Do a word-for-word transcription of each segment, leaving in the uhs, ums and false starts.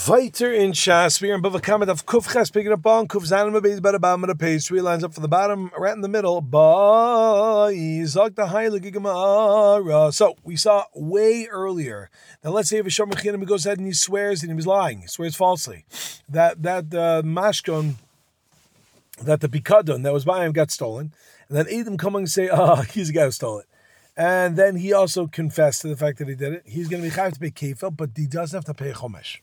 Weiter in Shas, we are in Bava Kama of Kuf Ches, picking up on Kuf Zanim Abayz, about the bottom of the page. Three lines up from the bottom, right in the middle. Ba Yizak the Haile Gigamara. So we saw way earlier that let's say if a Shom Mechinim goes ahead and he swears and he was lying, he swears falsely, that that uh, mashkon, that the pikadon that was by him got stolen, and then Edom come and say, "Ah, oh, he's the guy who stole it." And then he also confessed to the fact that he did it. He's going to be chayav to pay kefil, but he doesn't have to pay chomesh.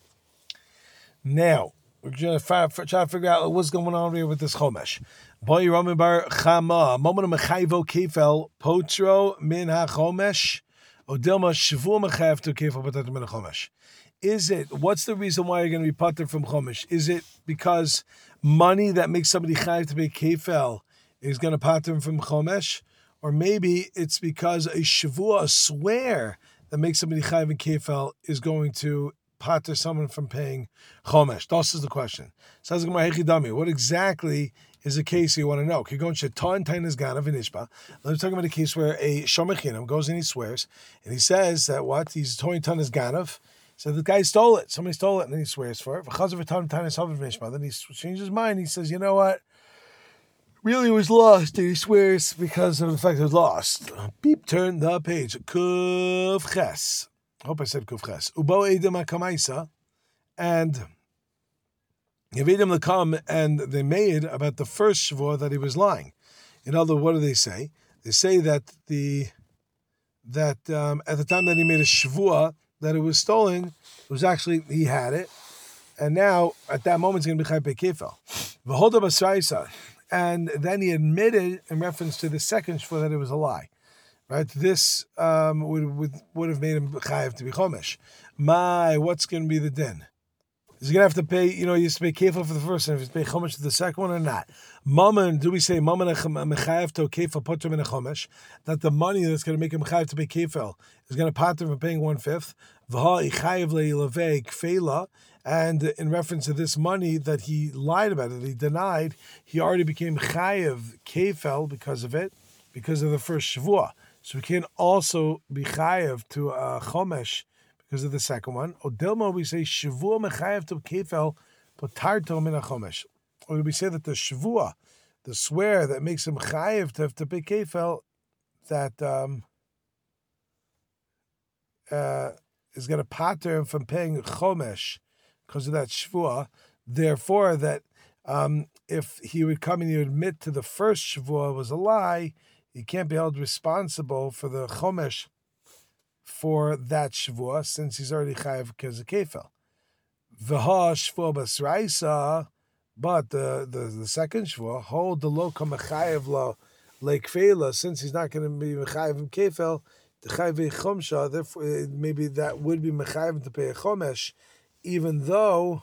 Now, we're going to try to figure out what's going on here with this chomesh. Boy, Rami bar chama, moment of mechayvo kefil, potro min ha chomesh, odilma shavu mechayav to kefil potat min ha chomesh. Is it, what's the reason why you're going to be potter from chomesh? Is it because money that makes somebody chayav to pay kefil is going to potter him from chomesh? Or maybe it's because a shavua, a swear that makes somebody chayav in kefil is going to pater someone from paying chomesh. This is the question. Says what exactly is the case you want to know? We're talking about a case where a shomechinam goes and he swears, and he says that what? He's toying ton his ganav. So the guy stole it. Somebody stole it, and then he swears for it. Then he changes his mind. He says, you know what? Really was lost, and he swears because of the fact it was lost. Beep, turn the page. Kuf ches. I hope I said kuf ches. Ubo edim hakamaisa, and Yevidim to come, and they made about the first shvua that he was lying. In other words, what do they say? They say that the that um, at the time that he made a shvua that it was stolen, it was actually he had it, and now at that moment it's going to be chayv bekefel. V'holda basraisa. And then he admitted, in reference to the second shvua, that it was a lie. Right? This um, would, would would have made him chayav to be chomesh. My, what's going to be the din? Is he going to have to pay? You know, he used to pay kefil for the first one. If he's pay chomesh to the second one or not? Mammon, do we say mammon mechayav to kefil potter min chomesh? That the money that's going to make him chayav to pay kefil is going to pater him paying one fifth. V'ha ichayav le'ilavei kfeila. And in reference to this money that he lied about, that he denied, he already became chayav kefel because of it, because of the first shavua. So he can also be chayav to uh, chomesh because of the second one. Odilma, we say shavua mechayav to kefel potarto min chomesh. Or we say that the shavua, the swear that makes him chayav to have to pay kefel, that um, uh, is going to pater him from paying chomesh because of that shvua. Therefore, that um, if he would come and he would admit to the first shvua was a lie, he can't be held responsible for the chomesh for that shvua, since he's already chayav because of kefil. V'ha shvua basraisa, but the, the, the second shvua, hold the lo kamechayav lo lekfela, since he's not going to be mechayav in kefil, the chayav chomsha, therefore maybe that would be mechayav to pay a chomesh, even though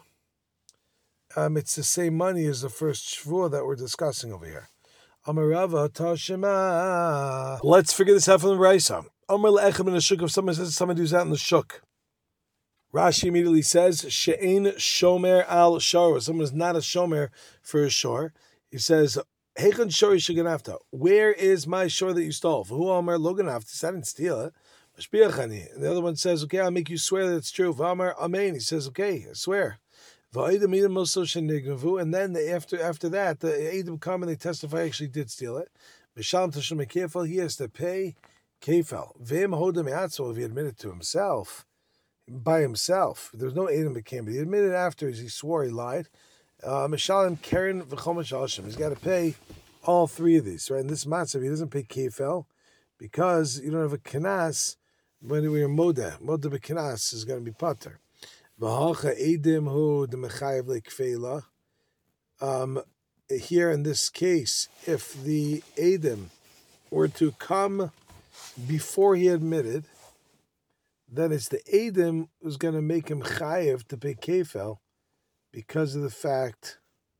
um, it's the same money as the first shvua that we're discussing over here. Amarava Tashima. Let's figure this out from the Raisa. Amar le'echem in the shuk. If someone says somebody who's out in the shuk, Rashi immediately says she'ein shomer al shor. Someone is not a shomer for a shor. He says heichen shor shiganafta. Where is my shor that you stole? For who Amar loganafta? I didn't steal it. And the other one says, okay, I'll make you swear that it's true. V'amar amen. He says, okay, I swear. And then the, after after that, the Edom come and they testify actually did steal it. He has to pay kefel. If he admitted to himself, by himself, there's no Edom became, but he admitted after he swore he lied. Uh, He's got to pay all three of these, right? In this matzav, he doesn't pay kefel because you don't have a kanas. When we're moda, moda b'kinas is going to be pater. V'hacha edim hu the mechayev lekfeila. Um, here in this case, if the edim were to come before he admitted, then it's the edim who's going to make him chayev to pay kefel because of the fact,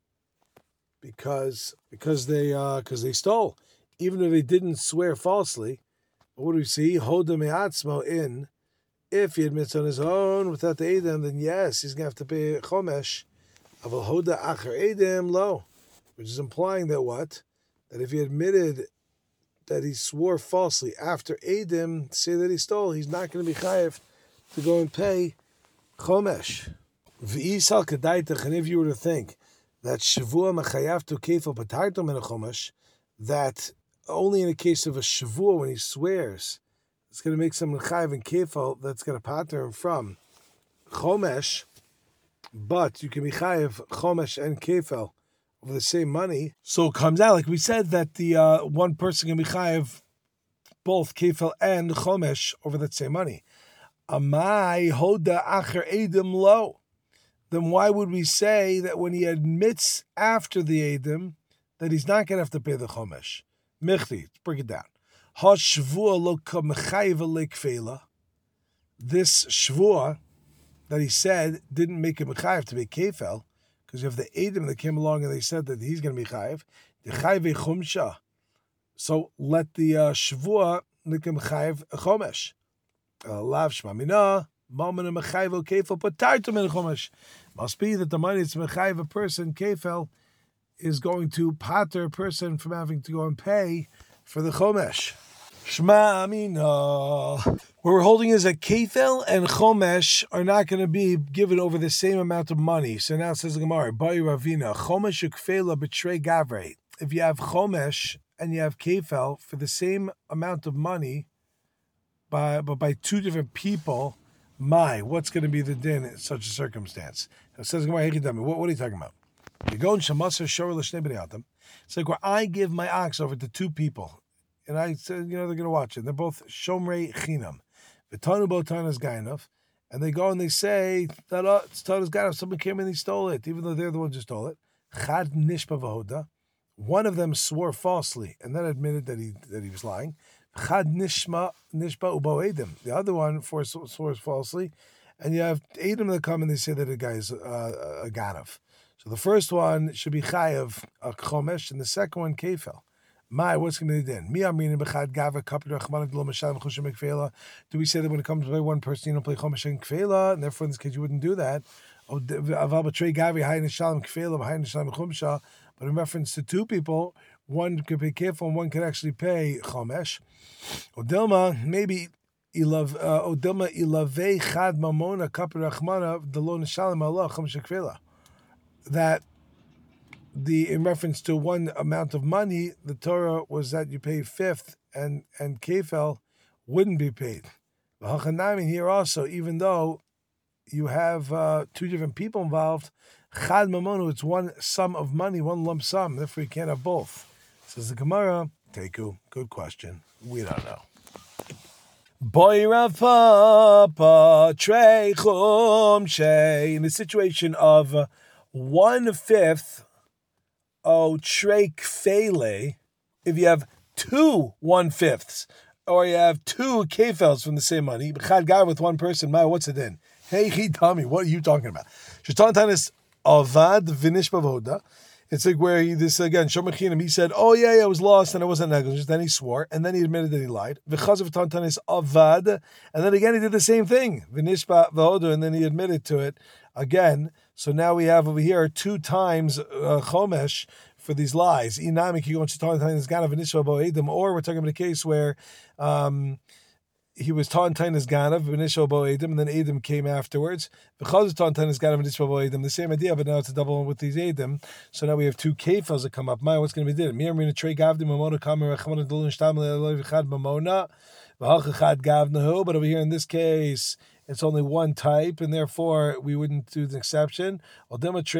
because because they uh because they stole, even if they didn't swear falsely. What do we see? Hoda me'atzmo in. If he admits on his own without the edem, then yes, he's going to have to pay chomesh. Aval hoda acher edem lo, which is implying that what? That if he admitted that he swore falsely after edem, say that he stole, he's not going to be chayev to go and pay chomesh. V'isal kedaitach, and if you were to think that shavua mechayav to kefil patarto min chomesh, that only in the case of a shavua when he swears, it's going to make some mechayav and kefil that's going to pater him from chomesh, but you can be chayav chomesh and kefil over the same money. So it comes out like we said that the uh, one person can be chayav both kefil and chomesh over that same money. Amai hoda acher edim lo. Then why would we say that when he admits after the edim that he's not going to have to pay the chomesh? Michti, let's break it down. Ha shvua lo kamechayiv lekfela. This shvua that he said didn't make him chayiv to be kefel, because you have the edim that came along and they said that he's going to be chayiv. The chayiv chumsha. So let the uh, shvua make him chayiv chomesh. Lav shmamina. Must be that the money that's mechayiv a person, kefel, is going to pater a person from having to go and pay for the chomesh. Shma amina. What we're holding is that kefel and chomesh are not going to be given over the same amount of money. So now it says the Gemara, Bayi Ravina, chomesh ukfela betray gavre. If you have chomesh and you have kefel for the same amount of money, by but by two different people, my, what's going to be the din in such a circumstance? It says, what, what are you talking about? You go in Shamasar Shor L'Shnei B'nei Adam. It's like where I give my ox over to two people, and I said, you know, they're going to watch it. They're both Shomrei Chinam, V'tanu Bo Tanas Gainov, and they go and they say that uh, it's Tanas Gainov. Someone came and he stole it, even though they're the ones who stole it. Chad Nishpa V'hoda. One of them swore falsely and then admitted that he that he was lying. Chad nishma nishba ubo edim. The other one swears falsely, and you have edim that come and they say that the guy is uh, a ganav. So the first one should be chayav a chomesh, and the second one kefel. My, what's going to be then? Mi amrin b'chad gava kapir rachman lo mashal v'chushim kfela. Do we say that when it comes to one person you don't play chomesh and kfela, and therefore in this case you wouldn't do that? Aval b'trei gavi hay nishalim kfela hay nishalim chumsha. But in reference to two people, one could pay kefil and one could actually pay chomesh. Odilma, maybe Odilma ilavei chad mamona kapir rachmana delo nishalim Allah chomesh kfela. That the in reference to one amount of money, the Torah was that you pay fifth and and kefil wouldn't be paid. V'hachanami here also, even though you have uh, two different people involved, chad mamonu, it's one sum of money, one lump sum. Therefore, you can't have both. Says the Gemara, Teku, good question. We don't know. Boy Rav Papa Trei Chum Shei. In the situation of uh, one fifth, oh Trei Kfele, if you have two one fifths, or you have two kefels from the same money, chad guy with one person, my, what's it in? Hey, he tell me, what are you talking about? Shaitan is avad v'nish bavoda. It's like where he, this again, Shomer Chinam, he said, oh yeah, yeah, I was lost and I wasn't negligent. Then he swore, and then he admitted that he lied. V'chaz of Tantan is avad, and then again he did the same thing, v'nish bavoda, and then he admitted to it again. So now we have over here two times uh, chomesh for these lies. Inamik, you go into Tantan is ganav v'nish bavodim, or we're talking about a case where um, he was Tantan is ganav v'nish bavodim, and then Edom came afterwards. Because Tantan is ganav v'nish bavodim, the same idea, but now it's a double one with these Edom. So now we have two kefas that come up. My, what's going to be did? Mir mina trei gavdim mamona kamer rachman adolun shtam le'loy v'chad mamona v'hachachad gavnahu. But over here in this case, it's only one type, and therefore we wouldn't do the exception. Or maybe what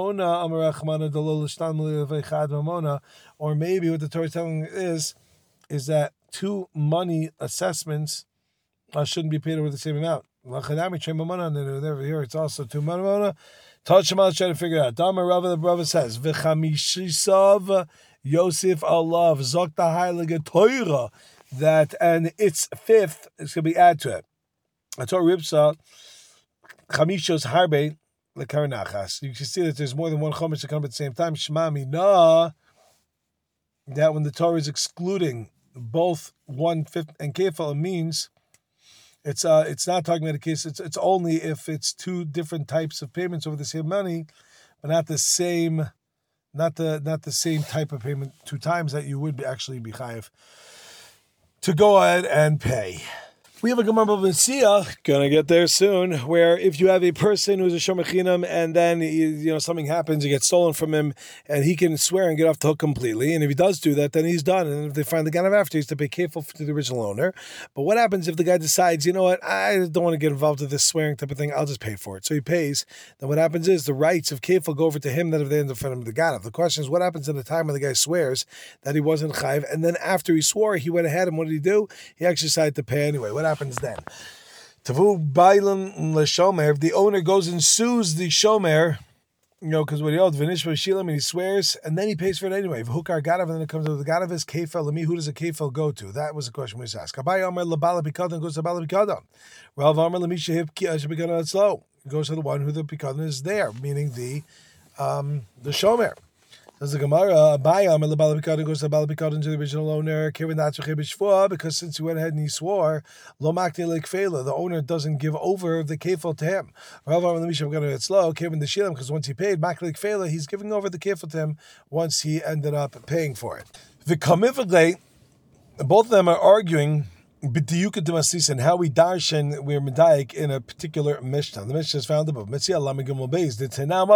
the Torah is telling is, is that two money assessments uh, shouldn't be paid over the same amount. Over here it's also two money. Touch him out, try to figure it out. Dama Rava, the brother says, V'chamishisav Yosef Allah Zok the Heilige Torah, that and its fifth is going to be added to it. I told Ripsa, Chamishos Harbe Lekaranachas. You can see that there's more than one Chomesh that come at the same time. Shmami na, that when the Torah is excluding both one fifth and kefal, it means it's uh it's not talking about a case. It's it's only if it's two different types of payments over the same money, but not the same, not the not the same type of payment two times, that you would be actually be chayiv to go ahead and pay. We have a Gemara of Messiah, gonna get there soon, where if you have a person who's a shomer chinam and then you know something happens, you get stolen from him, and he can swear and get off the hook completely, and if he does do that, then he's done. And if they find the ganav after, he's to pay careful to the original owner. But what happens if the guy decides, you know what, I don't want to get involved with this swearing type of thing, I'll just pay for it. So he pays. Then what happens is the rights of kefil go over to him. That if they end up finding the ganav, the question is what happens in the time when the guy swears that he wasn't chayv, and then after he swore, he went ahead and what did he do? He actually decided to pay anyway. What happens then? Tavu bailam l'shomer. If the owner goes and sues the shomer, you know, because what he owed v'nishma shilam and he swears, and then he pays for it anyway. V'hukar ganav, and then it comes to the ganav is kefel. Lemi, who does a kefel go to? That was the question we was asked. Abai Amar lebala pikadon goes to bala pikadon. Rav Amar lemi shehib shebikadon atzlo. It goes to the one who the pikadon is there, meaning the um, the shomer. Does the Gemara Abayam and the Balabikadon goes to the Balabikadon to the original owner, because since he went ahead and he swore, Lo Makti Lekfela, the owner doesn't give over the kefil to him. It's low, Kevin the Shilam, because once he paid Makti Lekfela, he's giving over the kefil to him once he ended up paying for it. The Kamivagate, both of them are arguing B'diyuka d'masisa, and how we darshan, we're medayik in a particular mishnah. The mishnah is found above. Metzia lamigimul beis. The tenam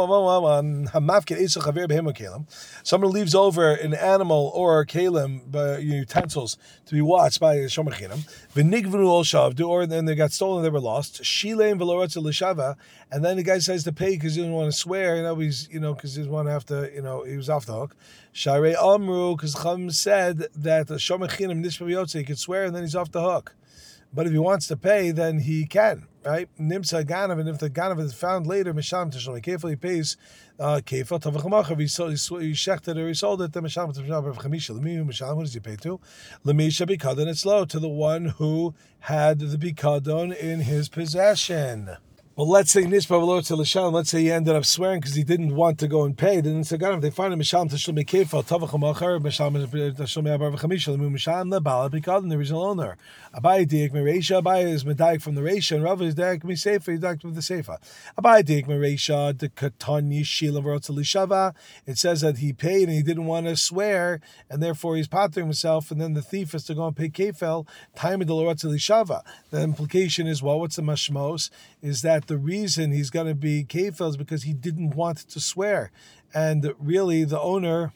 hamafkid esel chaver behem kalim. Someone leaves over an animal or kalim utensils to be watched by a shomer chinam. V'nigvenu ol shavdu, or then they got stolen, they were lost. Shileim v'loratz l'shava, and then the guy says to pay because he didn't want to swear. You know, he's you know because he didn't want to have to. You know, he was off the hook. Sharei amru, because Chum said that the shomer chinam nishma b'yotze, he could swear and then he's off the hook. But if he wants to pay, then he can, right? Nimsa ganav, and if the ganav is found later, misham tishlam kefil, he pays uh, kefil tavachamachav. If he sold, he shechted or he sold it, then misham tishlam b'chamisha. Lemi misham, what does he pay to? Lemisha bikadon etzlo, to the one who had the bikadon in his possession. Well, let's say Nishpa V'lo to L'Shalom, let's say he ended up swearing because he didn't want to go and pay. Then it's a if they find him Mishalom Tashlum Kefal, Tavacham Achar, Mishalom Tashlum Abar V'chamisha, Lemu Mishalom Lebala, Bikadon, the original owner. Abai Diak Mereisha, Abai is Medaik from the Reisha, and Rav is Diak Mesefa, he's Diak from the Sefa. Abai Diak Mereisha, the Katani Shilam V'lo to L'Shava, it says that he paid and he didn't want to swear, and therefore he's pottering himself, and then the thief is to go and pay Kefal, time of the L'Rot to L'Shava. The implication is, well, what's the mashmos? Is that the reason he's going to be kefil is because he didn't want to swear, and really the owner,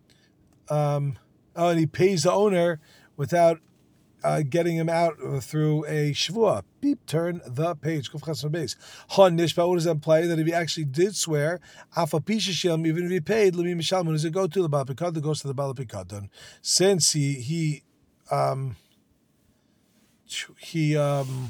um, oh, and he pays the owner without uh, getting him out through a shvua. Beep, turn the page. Ha nishpa, what does that imply? That if he actually did swear, afa pisha even if he paid, lemi mishalmun, does it go to the balapikadon? Goes to the balapikadon, since he he um he um.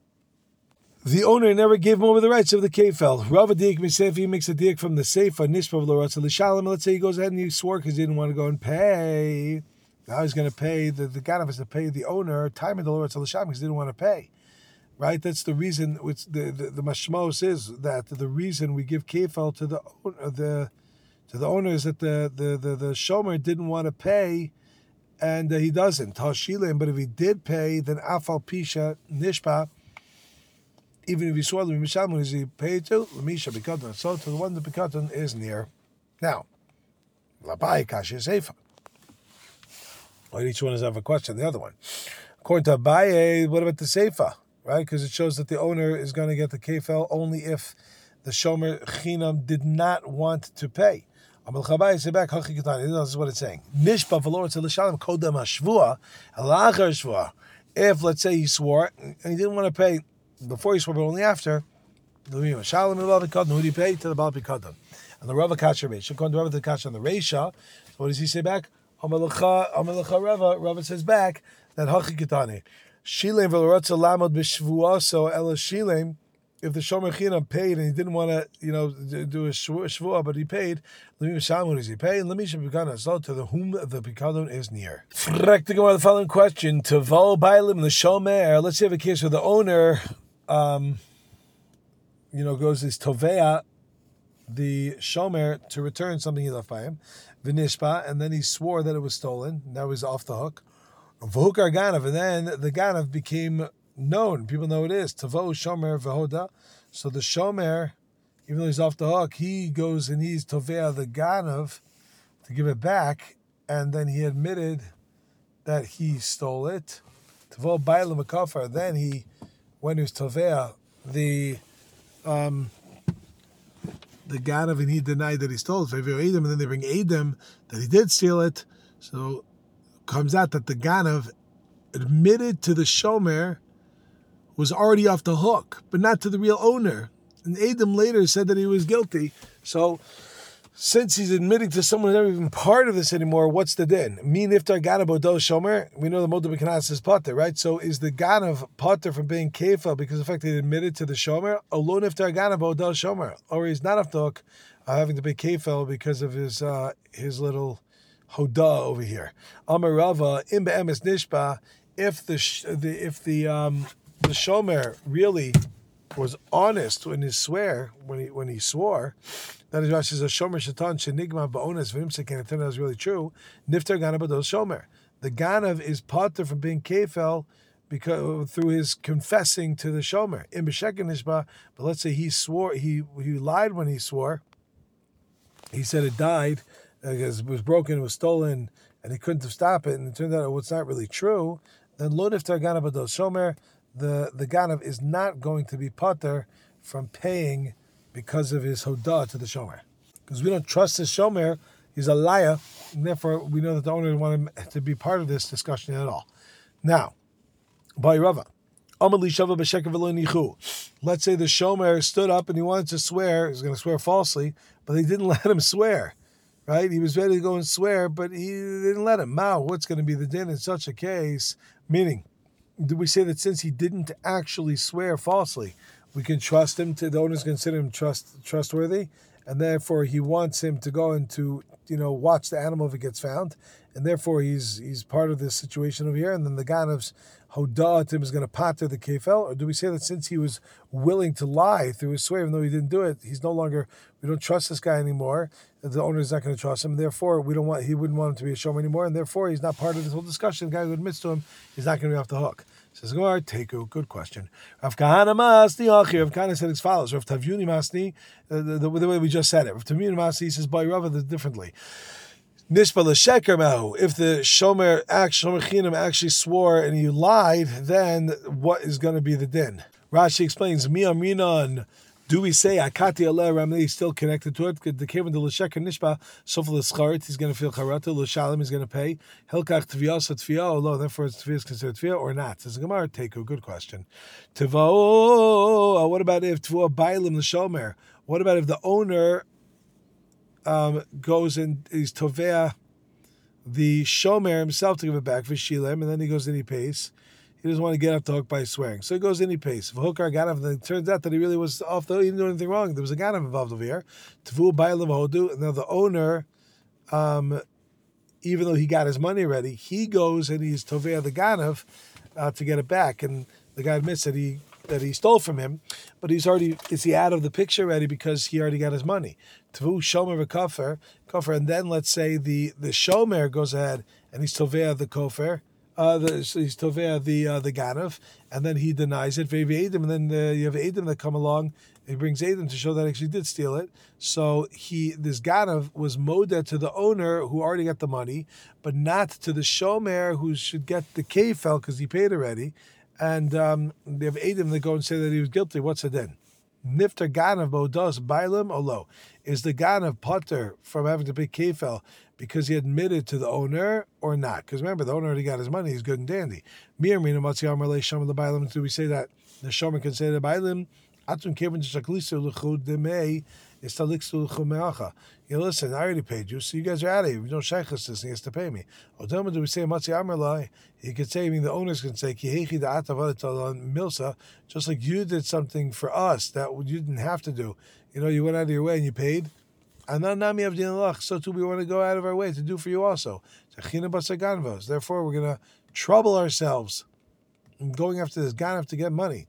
The owner never gave him over the rights of the kefel. Rav Adik Misef, he makes a dik from the Seifa, Nishpa V'lo L'Shalom. Let's say he goes ahead and he swore because he didn't want to go and pay. Now he's going to pay, the, the ganav is to pay the owner, time of the L'Rotz L'Shalom, because he didn't want to pay. Right? That's the reason, which the, the, the mashmos is that the reason we give kefel to the the to the owner is that the, the, the, the shomer didn't want to pay, and uh, he doesn't. Hashilim, but if he did pay, then Afal Pisha, Nishpa, even if he swore the Mishalmun, is he paid to? Lemisha Bikadon. So to the one the Bikadon is near. Now, Labai Kashi Seifa. Well, each one does have a question. The other one. According to Abaye, what about the Seifa? Right? Because it shows that the owner is going to get the kefel only if the Shomer Chinam did not want to pay. Amal Chabai say back, Hachi Ketani. This is what it's saying. Nishpa V'lo to L'Shalom Kodem HaShvua Alachar Shvua. If, let's say, he swore and he didn't want to pay before he swore, but only after, who do you pay? To the Baal Pikadon. And the Rava Kasha Reisha, according to Rava the Kasha on the Reisha, so what does he say back? Amalecha Rava, Rava says back that Hachi Kitani. Shilem v'l'rotza lamod b'shvuah, so Ela Shilem, if the Shomer Chinam paid and he didn't want to, you know, do a shvuah, but he paid, Lemi Mishalmun, does he pay? And Lemi Shebikadon, so to the whom the Pikadon is near. Frek to go on the following question. Tavo Bailim, the Shomer, let's say have a case where the owner, Um, you know, goes this tovea, the shomer, to return something he left by him, v'nishpa, and then he swore that it was stolen. Now he's off the hook. V'hukar ganav, and then the ganav became known. People know it is tavo shomer v'hoda. So the shomer, even though he's off the hook, he goes and he's tovea the ganav to give it back, and then he admitted that he stole it. Tavo Bailam Kafar. Then he, when he was Tovea, the um, the Ganav, and he denied that he stole it. And then they bring Adam that he did steal it. So comes out that the Ganav admitted to the Shomer was already off the hook, but not to the real owner. And Adam later said that he was guilty. So since he's admitting to someone who's never even part of this anymore, what's the din? Me niftar ganav odo shomer. We know the moed b'kanas is potter, right? So is the ganav potter from being kefil because of the fact that he admitted to the shomer? Olo niftar ganav odo shomer, or he's not off the hook, uh, having to be kefil because of his uh, his little hoda over here. Amar Rava im be'emes nishba. If the the if the um, the shomer really was honest when he swear when he when he swore. That is Rashi says a shomer shatan shenigma ba'ones v'imsek, and it turned out was really true. Niftar ganav b'dos shomer. The ganav is potter from being kefel because through his confessing to the shomer. In b'sheken nishba, but let's say he swore he he lied when he swore. He said it died because it was broken, it was stolen, and he couldn't have stopped it. And it turned out it was not really true. Then lo niftar ganav b'dos shomer. The the ganav is not going to be potter from paying because of his hodah to the shomer. Because we don't trust the shomer, he's a liar, and therefore we know that the owner didn't want him to be part of this discussion at all. Now, by Rava, let's say the shomer stood up and he wanted to swear, he was going to swear falsely, but they didn't let him swear, right? He was ready to go and swear, but he didn't let him. Mao, what's going to be the din in such a case? Meaning, do we say that since he didn't actually swear falsely, we can trust him to, the owners consider him trust trustworthy, and therefore he wants him to go and to, you know, watch the animal if it gets found, and therefore he's he's part of this situation over here, and then the Ganav's hodah to him is going to pater the kefel? Or do we say that since he was willing to lie through his swear, even though he didn't do it, he's no longer, we don't trust this guy anymore, the owner is not going to trust him, therefore we don't want, he wouldn't want him to be a shomer anymore, and therefore he's not part of this whole discussion. The guy who admits to him, he's not going to be off the hook. Says Gemara, Teku, good question. Rav Kahana Masni Achir. Rav Kahana said as follows. Rav Tavyuni Masni, uh, the, the, the way we just said it. Rav Tavyuni Masni says by Rava differently. Nishba l'sheker mahu. If the shomer shomer chinam actually swore and he lied, then what is going to be the din? Rashi explains. Mi amrinan. Do we say Akati Allah Ramli still connected to it? The Kevin de L'Sheker Nishba, so for the Scharit, he's going to feel Charata, L'Shalim is going to pay. Hilkach Tviyas at Tviyah, although therefore Tviyah is considered Tviyah or not? Says Gemara, Teku, good question. Tvo, what about if Tvo Bailim L'Shomer? What about if the owner um, goes and is Tovea the Shomer himself to give it back for Shilem, and then he goes and he pays? He doesn't want to get off the hook by swearing. So he goes in, he pays. If a hooker got off, then it turns out that he really was off the hook. He didn't do anything wrong. There was a ganav involved over here. Tvu ba'alav hodu. Now the owner, um, even though he got his money ready, he goes and he's tovea the ganav uh, to get it back. And the guy admits that he that he stole from him, but he's already, is he out of the picture already because he already got his money? Tvu shomer v'kofer, kofer. And then let's say the, the shomer goes ahead and he's tovea the kofer. Uh, the, he's tovea the uh, the ganav, and then he denies it. And then uh, you have Adam that come along. He brings Adam to show that he actually did steal it. So he this ganav was modeh to the owner who already got the money, but not to the shomer who should get the kefel because he paid already. And um, they have Adam that go and say that he was guilty. What's it then? Niftar ganav bodos bailim olo. Is the ganav potter from having to pay kefel because he admitted to the owner or not? Because remember, the owner already got his money. He's good and dandy. Do we say that the shomer can say to the bailim, you know, listen, I already paid you, so you guys are out of here. We don't shaykhus this, and he has to pay me. Or do we say Matzi Amrlai? He could say, I mean, the owners can say, milsa, just like you did something for us that you didn't have to do. You know, you went out of your way and you paid. So too, we want to go out of our way to do for you also. Therefore, we're going to trouble ourselves in going after this ganav to get money.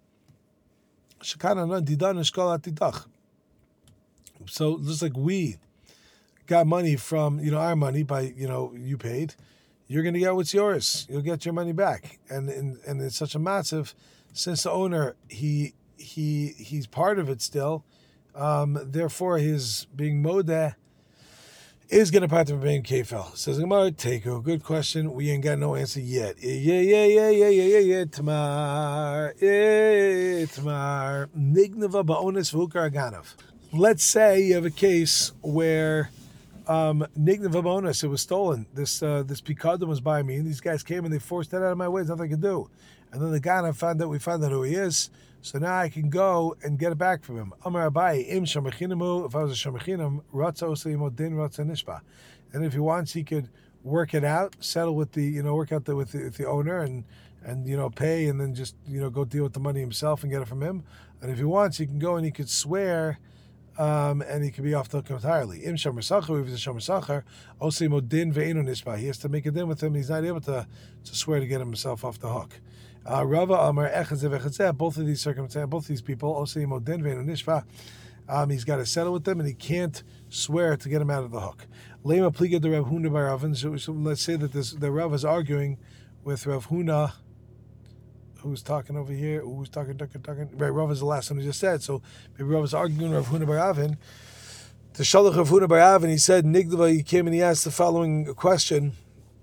So just like we got money from, you know, our money by, you know, you paid, you're going to get what's yours. You'll get your money back. And and, and it's such a massive, since the owner, he he he's part of it still, um, therefore his being modeh is going to part of being kefel. Says Gemara, Teku. Good question. We ain't got no answer yet. Yeah, yeah, yeah, yeah, yeah, yeah, yeah. Tamar, yeah, Tamar. Nignava ba'onis v'hukar aganav. Let's say you have a case where um, Nignava ba'onis, it was stolen. This uh, this pikadon was by me, and these guys came and they forced it out of my way. There's nothing I could do. And then the ganav found out, we found out who he is. So now I can go and get it back from him. Amar Abai, im shamachinamu, if I was a shamachinam, ratza osayimo din ratza nishba. And if he wants, he could work it out, settle with the, you know, work out the, with, the, with the owner and, and, you know, pay and then just, you know, go deal with the money himself and get it from him. And if he wants, he can go and he could swear um, and he could be off the hook entirely. Im shamasachar, if he's a shamasachar, osayimo din ve'enu nishba. He has to make a din with him. He's not able to, to swear to get himself off the hook. Uh, Rava Amar Echazeh, both of these circumstances, both of these people, Osayim Odin Ve'enu Nishva, um, he's got to settle with them, and he can't swear to get him out of the hook. Lema Pliga de Rav Huna bar Ravin. So, so let's say that this the Rav is arguing with Rav Huna, who's talking over here, who's talking, talking, talking. Right, Rav is the last one who just said. So maybe Rav is arguing with Rav Huna bar Ravin. The Shalach Rav Huna bar Ravin, he said, Nigdava, he came and he asked the following question.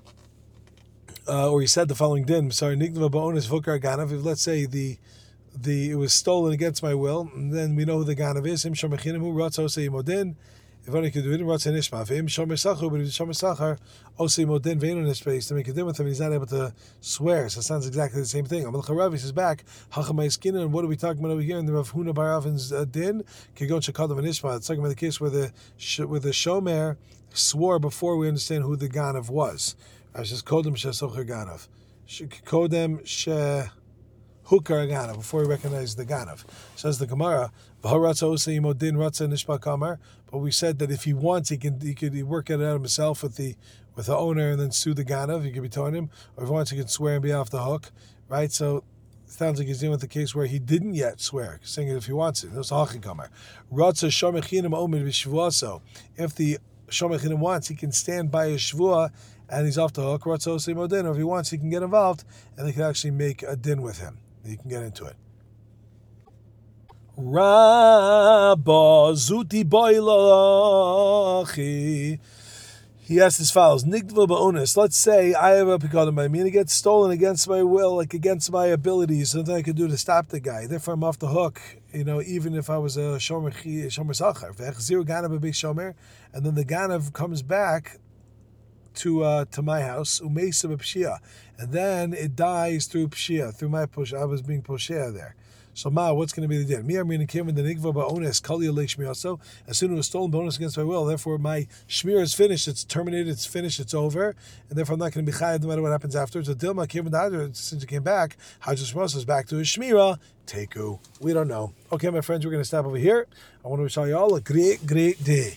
Uh, or he said the following din. Sorry, Nigdava ba'onis v'hukar aganav. If let's say the the it was stolen against my will, and then we know who the ganav is. Im shomechinamu ratz osei modin. If only could do it, ratz nishma. Im shomer but if shomer sachar osei modin ve'enu nishma. To make a din with him, he's not able to swear. So it sounds exactly the same thing. Amal Charav says back hachamay skina. And what are we talking about over here in the Rav Huna bar Ravin's uh, din? Kigon shekadav nishma. It's talking about the case where the where the shomer swore before we understand who the ganav was. I says kodem shesocher ganav, kodem she hukar ganav, before he recognized the ganav. Says the Gemara, v'haratza osei modin ratza nishpa kamar. But we said that if he wants, he can he could work it out himself with the with the owner and then sue the ganav. He could be telling him, or if he wants, he can swear and be off the hook, right? So it sounds like he's dealing with the case where he didn't yet swear, saying it if he wants it. That's hachi kamar. Ratza shomechinim omed v'shvuaso. If the shomechinim wants, he can stand by a shvua and he's off the hook. Or if he wants, he can get involved, and they can actually make a din with him. He can get into it. Rabba zuti boilachi. He asked as follows: Nigdva ba'onis. Let's say I have a pikadim by me, and it gets stolen against my will, like against my abilities. Something I could do to stop the guy. Therefore, I'm off the hook. You know, even if I was a shomer shomer sachar, zero ganav a big shomer, and then the ganav comes back to uh, to my house, umeisa b'pshia, and then it dies through pshia, through my push. I was being poshea there. So ma, what's going to be the din? Mi amin came in the nigva ba'ones kali alei shmiyaso. As soon as it was stolen bonus against my will, therefore my shmir is finished. It's terminated. It's finished. It's over, and therefore I'm not going to be chayav no matter what happens afterwards. So dilma came in the other since it came back. Hajjus Mos is back to his shmira. Teku. We don't know. Okay, my friends, we're going to stop over here. I want to wish all y'all a great, great day.